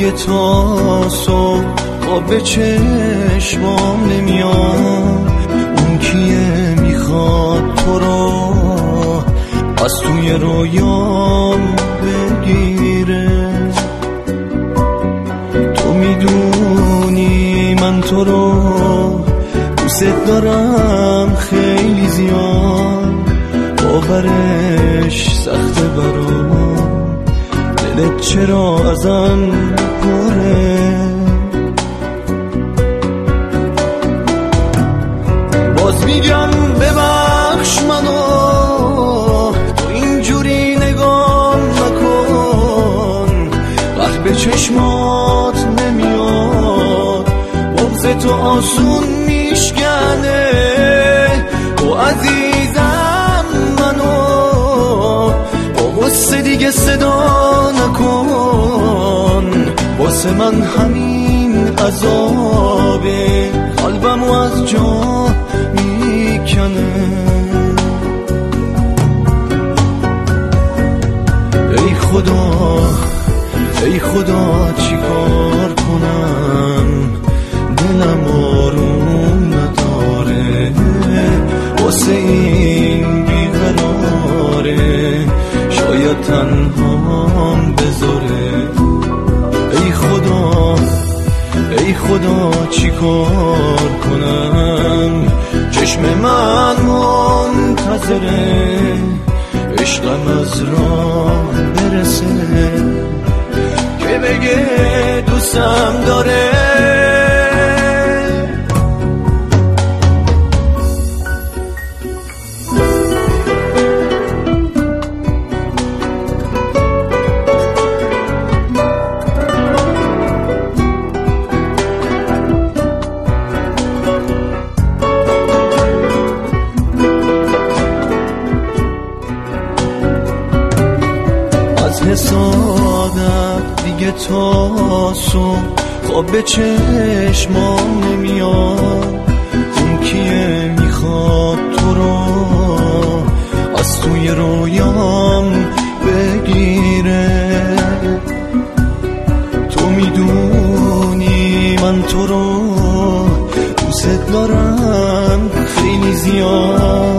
دیگه تا صبح خواب چشمام نمیاد. اون کیه میخواد تو رو از توی رویام بگیره؟ تو میدونی من تو رو دوست دارم خیلی زیاد، باورش سخته برام، دلت چرا ازم پره؟ باز میگم ببخش منو، تو اینجوری نگام نکن، وقت به چشمات نمیاد، بغض تو آسون میشکنه. تو عزیزم منو با غصه دیگه صدا نکن، واسه من همین عذابه، قلبمو از جا میکنه. ای خدا ای خدا چیکار کنم، دلم آروم نداره، واسه این بیقراره، شاید تنهام بذاره. ای خدا چیکار کنم، چشم من منتظره، عشقم از راه برسه که بگه دوستم داره. حسادت دیگه تا صبح خواب به چشمام نمیاد. اون کیه میخواد تو رو از توی رویام بگیره؟ تو میدونی من تو رو دوست دارم خیلی زیاد،